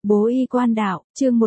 Bố y quan đạo, chương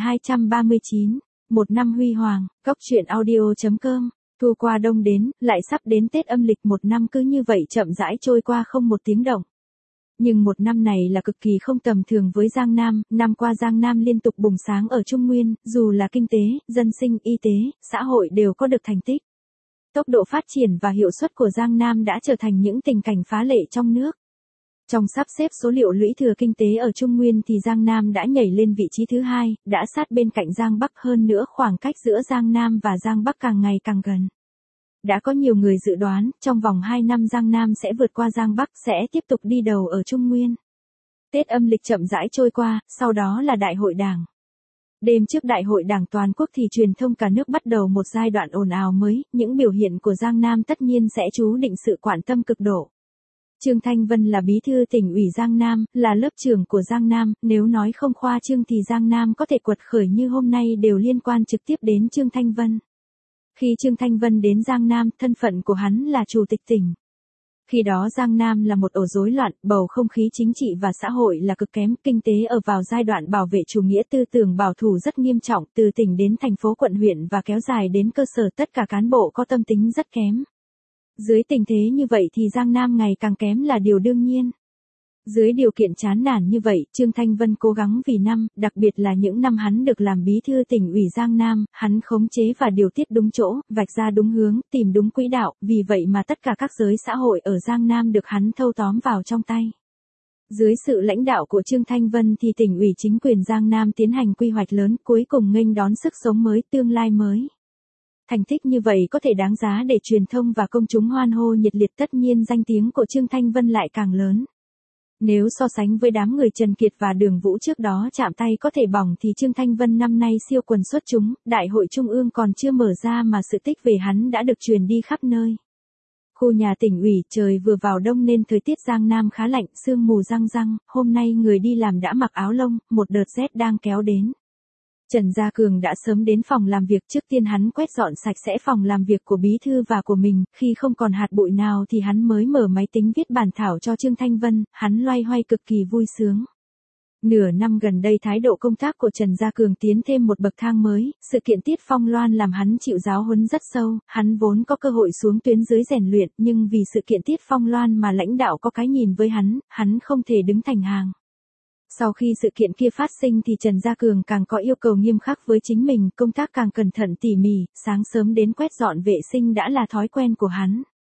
1239, một năm huy hoàng, góc truyện audio.com. Thu qua đông đến, lại sắp đến Tết âm lịch, một năm cứ như vậy chậm rãi trôi qua không một tiếng động. Nhưng một năm này là cực kỳ không tầm thường với Giang Nam, năm qua Giang Nam liên tục bùng sáng ở Trung Nguyên, dù là kinh tế, dân sinh, y tế, xã hội đều có được thành tích. Tốc độ phát triển và hiệu suất của Giang Nam đã trở thành những tình cảnh phá lệ trong nước. Trong sắp xếp số liệu lũy thừa kinh tế ở Trung Nguyên thì Giang Nam đã nhảy lên vị trí thứ 2, đã sát bên cạnh Giang Bắc, hơn nữa khoảng cách giữa Giang Nam và Giang Bắc càng ngày càng gần. Đã có nhiều người dự đoán, trong vòng 2 năm Giang Nam sẽ vượt qua Giang Bắc, sẽ tiếp tục đi đầu ở Trung Nguyên. Tết âm lịch chậm rãi trôi qua, sau đó là Đại hội Đảng. Đêm trước Đại hội Đảng toàn quốc thì truyền thông cả nước bắt đầu một giai đoạn ồn ào mới, những biểu hiện của Giang Nam tất nhiên sẽ chú định sự quan tâm cực độ. Trương Thanh Vân là bí thư tỉnh ủy Giang Nam, là lớp trưởng của Giang Nam, nếu nói không khoa trương thì Giang Nam có thể quật khởi như hôm nay đều liên quan trực tiếp đến Trương Thanh Vân. Khi Trương Thanh Vân đến Giang Nam, thân phận của hắn là chủ tịch tỉnh. Khi đó Giang Nam là một ổ rối loạn, bầu không khí chính trị và xã hội là cực kém, kinh tế ở vào giai đoạn bảo vệ chủ nghĩa tư tưởng bảo thủ rất nghiêm trọng, từ tỉnh đến thành phố quận huyện và kéo dài đến cơ sở, tất cả cán bộ có tâm tính rất kém. Dưới tình thế như vậy thì Giang Nam ngày càng kém là điều đương nhiên. Dưới điều kiện chán nản như vậy, Trương Thanh Vân cố gắng vì năm, đặc biệt là những năm hắn được làm bí thư tỉnh ủy Giang Nam, hắn khống chế và điều tiết đúng chỗ, vạch ra đúng hướng, tìm đúng quỹ đạo, vì vậy mà tất cả các giới xã hội ở Giang Nam được hắn thâu tóm vào trong tay. Dưới sự lãnh đạo của Trương Thanh Vân thì tỉnh ủy chính quyền Giang Nam tiến hành quy hoạch lớn, cuối cùng nghênh đón sức sống mới, tương lai mới. Thành tích như vậy có thể đáng giá để truyền thông và công chúng hoan hô nhiệt liệt, tất nhiên danh tiếng của Trương Thanh Vân lại càng lớn. Nếu so sánh với đám người Trần Kiệt và Đường Vũ trước đó chạm tay có thể bỏng thì Trương Thanh Vân năm nay siêu quần xuất chúng, Đại hội Trung ương còn chưa mở ra mà sự tích về hắn đã được truyền đi khắp nơi. Khu nhà tỉnh ủy, trời vừa vào đông nên thời tiết Giang Nam khá lạnh, sương mù răng răng, hôm nay người đi làm đã mặc áo lông, một đợt rét đang kéo đến. Trần Gia Cường đã sớm đến phòng làm việc, trước tiên hắn quét dọn sạch sẽ phòng làm việc của bí thư và của mình, khi không còn hạt bụi nào thì hắn mới mở máy tính viết bản thảo cho Trương Thanh Vân, hắn loay hoay cực kỳ vui sướng. Nửa năm gần đây thái độ công tác của Trần Gia Cường tiến thêm một bậc thang mới, sự kiện Tiết Phong Loan làm hắn chịu giáo huấn rất sâu, hắn vốn có cơ hội xuống tuyến dưới rèn luyện, nhưng vì sự kiện Tiết Phong Loan mà lãnh đạo có cái nhìn với hắn không thể đứng thành hàng. Sau khi sự kiện kia phát sinh thì Trần Gia Cường càng có yêu cầu nghiêm khắc với chính mình, công tác càng cẩn thận tỉ mỉ, sáng sớm đến quét dọn vệ sinh đã là thói quen của hắn.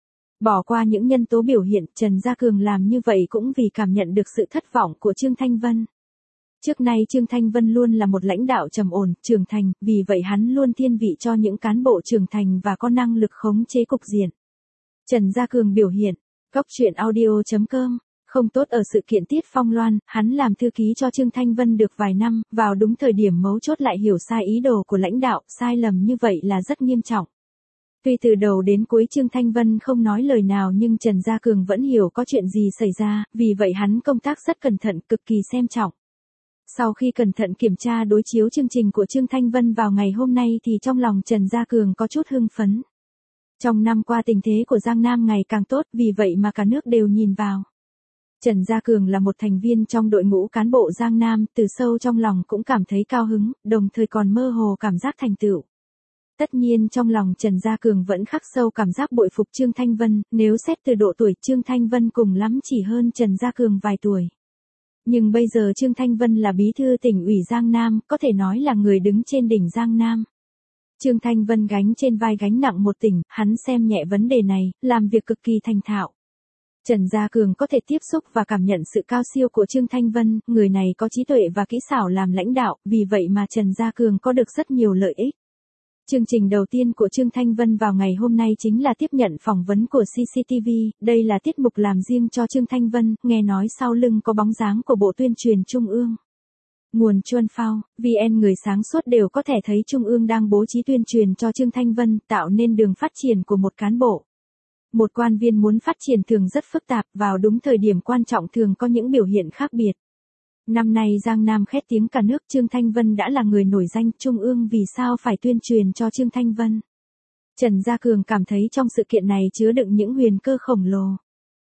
Bỏ qua những nhân tố biểu hiện, Trần Gia Cường làm như vậy cũng vì cảm nhận được sự thất vọng của Trương Thanh Vân. Trước nay Trương Thanh Vân luôn là một lãnh đạo trầm ổn, trưởng thành, vì vậy hắn luôn thiên vị cho những cán bộ trưởng thành và có năng lực khống chế cục diện. Trần Gia Cường biểu hiện, góc truyện audio.com. Không tốt ở sự kiện Tiết Phong Loan, hắn làm thư ký cho Trương Thanh Vân được vài năm, vào đúng thời điểm mấu chốt lại hiểu sai ý đồ của lãnh đạo, sai lầm như vậy là rất nghiêm trọng. Tuy từ đầu đến cuối Trương Thanh Vân không nói lời nào nhưng Trần Gia Cường vẫn hiểu có chuyện gì xảy ra, vì vậy hắn công tác rất cẩn thận, cực kỳ xem trọng. Sau khi cẩn thận kiểm tra đối chiếu chương trình của Trương Thanh Vân vào ngày hôm nay thì trong lòng Trần Gia Cường có chút hưng phấn. Trong năm qua tình thế của Giang Nam ngày càng tốt, vì vậy mà cả nước đều nhìn vào. Trần Gia Cường là một thành viên trong đội ngũ cán bộ Giang Nam, từ sâu trong lòng cũng cảm thấy cao hứng, đồng thời còn mơ hồ cảm giác thành tựu. Tất nhiên trong lòng Trần Gia Cường vẫn khắc sâu cảm giác bội phục Trương Thanh Vân, nếu xét từ độ tuổi Trương Thanh Vân cùng lắm chỉ hơn Trần Gia Cường vài tuổi. Nhưng bây giờ Trương Thanh Vân là bí thư tỉnh ủy Giang Nam, có thể nói là người đứng trên đỉnh Giang Nam. Trương Thanh Vân gánh trên vai gánh nặng một tỉnh, hắn xem nhẹ vấn đề này, làm việc cực kỳ thành thạo. Trần Gia Cường có thể tiếp xúc và cảm nhận sự cao siêu của Trương Thanh Vân, người này có trí tuệ và kỹ xảo làm lãnh đạo, vì vậy mà Trần Gia Cường có được rất nhiều lợi ích. Chương trình đầu tiên của Trương Thanh Vân vào ngày hôm nay chính là tiếp nhận phỏng vấn của CCTV, đây là tiết mục làm riêng cho Trương Thanh Vân, nghe nói sau lưng có bóng dáng của Bộ Tuyên truyền Trung ương. Nguồn Chuan Phao, VN người sáng suốt đều có thể thấy Trung ương đang bố trí tuyên truyền cho Trương Thanh Vân, tạo nên đường phát triển của một cán bộ. Một quan viên muốn phát triển thường rất phức tạp, vào đúng thời điểm quan trọng thường có những biểu hiện khác biệt. Năm nay Giang Nam khét tiếng cả nước, Trương Thanh Vân đã là người nổi danh, Trung ương vì sao phải tuyên truyền cho Trương Thanh Vân. Trần Gia Cường cảm thấy trong sự kiện này chứa đựng những huyền cơ khổng lồ.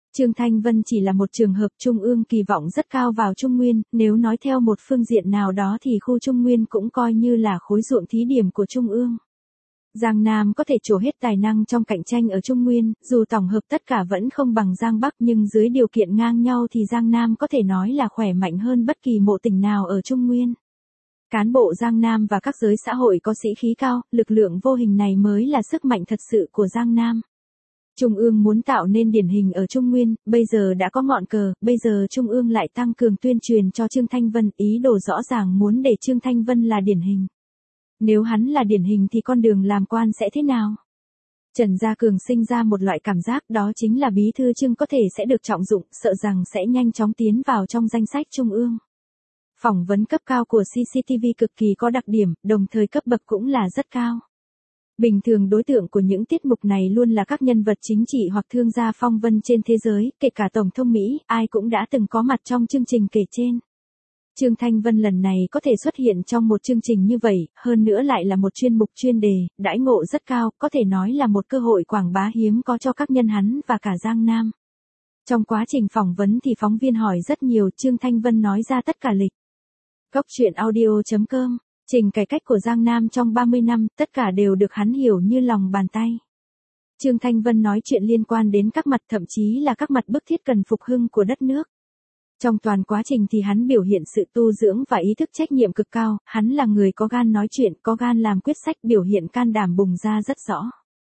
Trương Thanh Vân chỉ là một trường hợp, Trung ương kỳ vọng rất cao vào Trung Nguyên, nếu nói theo một phương diện nào đó thì khu Trung Nguyên cũng coi như là khối ruộng thí điểm của Trung ương. Giang Nam có thể trổ hết tài năng trong cạnh tranh ở Trung Nguyên, dù tổng hợp tất cả vẫn không bằng Giang Bắc nhưng dưới điều kiện ngang nhau thì Giang Nam có thể nói là khỏe mạnh hơn bất kỳ mộ tỉnh nào ở Trung Nguyên. Cán bộ Giang Nam và các giới xã hội có sĩ khí cao, lực lượng vô hình này mới là sức mạnh thật sự của Giang Nam. Trung ương muốn tạo nên điển hình ở Trung Nguyên, bây giờ đã có ngọn cờ, bây giờ Trung ương lại tăng cường tuyên truyền cho Trương Thanh Vân, ý đồ rõ ràng muốn để Trương Thanh Vân là điển hình. Nếu hắn là điển hình thì con đường làm quan sẽ thế nào? Trần Gia Cường sinh ra một loại cảm giác, đó chính là bí thư Trương có thể sẽ được trọng dụng, sợ rằng sẽ nhanh chóng tiến vào trong danh sách Trung ương. Phỏng vấn cấp cao của CCTV cực kỳ có đặc điểm, đồng thời cấp bậc cũng là rất cao. Bình thường đối tượng của những tiết mục này luôn là các nhân vật chính trị hoặc thương gia phong vân trên thế giới, kể cả Tổng thống Mỹ, ai cũng đã từng có mặt trong chương trình kể trên. Trương Thanh Vân lần này có thể xuất hiện trong một chương trình như vậy, hơn nữa lại là một chuyên mục chuyên đề, đãi ngộ rất cao, có thể nói là một cơ hội quảng bá hiếm có cho các nhân hắn và cả Giang Nam. Trong quá trình phỏng vấn thì phóng viên hỏi rất nhiều, Trương Thanh Vân nói ra tất cả lịch. Góc truyện audio.com, trình cải cách của Giang Nam trong 30 năm, tất cả đều được hắn hiểu như lòng bàn tay. Trương Thanh Vân nói chuyện liên quan đến các mặt, thậm chí là các mặt bức thiết cần phục hưng của đất nước. Trong toàn quá trình thì hắn biểu hiện sự tu dưỡng và ý thức trách nhiệm cực cao, hắn là người có gan nói chuyện, có gan làm quyết sách, biểu hiện can đảm bùng ra rất rõ.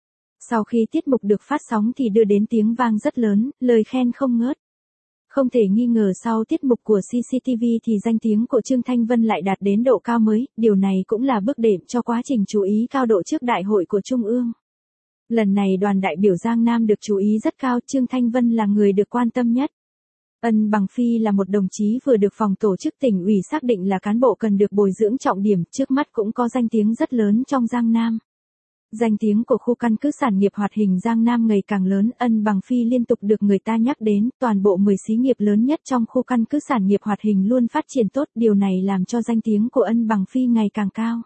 Sau khi tiết mục được phát sóng thì đưa đến tiếng vang rất lớn, lời khen không ngớt. Không thể nghi ngờ sau tiết mục của CCTV thì danh tiếng của Trương Thanh Vân lại đạt đến độ cao mới, điều này cũng là bước đệm cho quá trình chú ý cao độ trước đại hội của Trung ương. Lần này đoàn đại biểu Giang Nam được chú ý rất cao, Trương Thanh Vân là người được quan tâm nhất. Ân Bằng Phi là một đồng chí vừa được phòng tổ chức tỉnh ủy xác định là cán bộ cần được bồi dưỡng trọng điểm, trước mắt cũng có danh tiếng rất lớn trong Giang Nam. Danh tiếng của khu căn cứ sản nghiệp hoạt hình Giang Nam ngày càng lớn, Ân Bằng Phi liên tục được người ta nhắc đến, toàn bộ 10 xí nghiệp lớn nhất trong khu căn cứ sản nghiệp hoạt hình luôn phát triển tốt, điều này làm cho danh tiếng của Ân Bằng Phi ngày càng cao.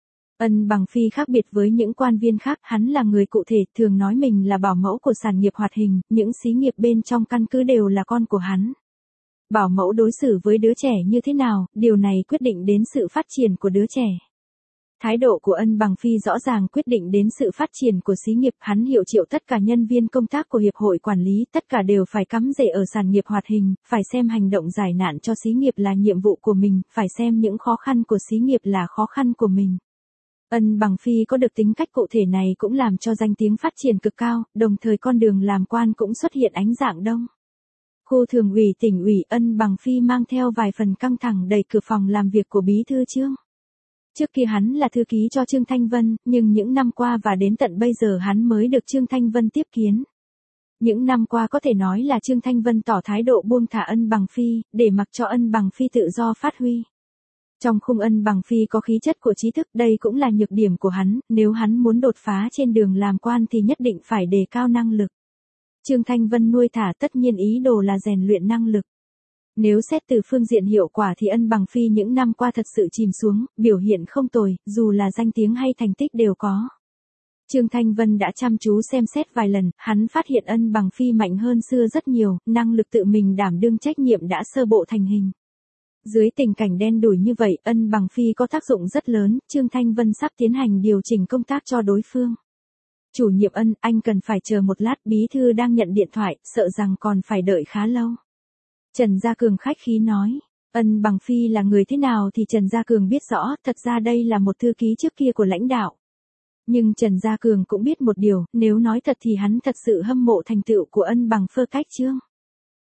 Ân Bằng Phi khác biệt với những quan viên khác, hắn là người cụ thể, thường nói mình là bảo mẫu của sản nghiệp hoạt hình, những xí nghiệp bên trong căn cứ đều là con của hắn. Bảo mẫu đối xử với đứa trẻ như thế nào, điều này quyết định đến sự phát triển của đứa trẻ. Thái độ của Ân Bằng Phi rõ ràng quyết định đến sự phát triển của xí nghiệp, hắn hiệu triệu tất cả nhân viên công tác của hiệp hội quản lý, tất cả đều phải cắm rễ ở sản nghiệp hoạt hình, phải xem hành động giải nạn cho xí nghiệp là nhiệm vụ của mình, phải xem những khó khăn của xí nghiệp là khó khăn của mình. Ân Bằng Phi có được tính cách cụ thể này cũng làm cho danh tiếng phát triển cực cao, đồng thời con đường làm quan cũng xuất hiện ánh dạng đông. Khu thường ủy tỉnh ủy, Ân Bằng Phi mang theo vài phần căng thẳng đẩy cửa phòng làm việc của bí thư Trương. Trước kia hắn là thư ký cho Trương Thanh Vân, nhưng những năm qua và đến tận bây giờ hắn mới được Trương Thanh Vân tiếp kiến. Những năm qua có thể nói là Trương Thanh Vân tỏ thái độ buông thả Ân Bằng Phi, để mặc cho Ân Bằng Phi tự do phát huy. Trong khung Ân Bằng Phi có khí chất của trí thức, đây cũng là nhược điểm của hắn, nếu hắn muốn đột phá trên đường làm quan thì nhất định phải đề cao năng lực. Trương Thanh Vân nuôi thả tất nhiên ý đồ là rèn luyện năng lực. Nếu xét từ phương diện hiệu quả thì Ân Bằng Phi những năm qua thật sự chìm xuống, biểu hiện không tồi, dù là danh tiếng hay thành tích đều có. Trương Thanh Vân đã chăm chú xem xét vài lần, hắn phát hiện Ân Bằng Phi mạnh hơn xưa rất nhiều, năng lực tự mình đảm đương trách nhiệm đã sơ bộ thành hình. Dưới tình cảnh đen đủi như vậy, Ân Bằng Phi có tác dụng rất lớn, Trương Thanh Vân sắp tiến hành điều chỉnh công tác cho đối phương. Chủ nhiệm Ân, anh cần phải chờ một lát, bí thư đang nhận điện thoại, sợ rằng còn phải đợi khá lâu. Trần Gia Cường khách khí nói, Ân Bằng Phi là người thế nào thì Trần Gia Cường biết rõ, thật ra đây là một thư ký trước kia của lãnh đạo. Nhưng Trần Gia Cường cũng biết một điều, nếu nói thật thì hắn thật sự hâm mộ thành tựu của Ân Bằng Phơ cách Trương.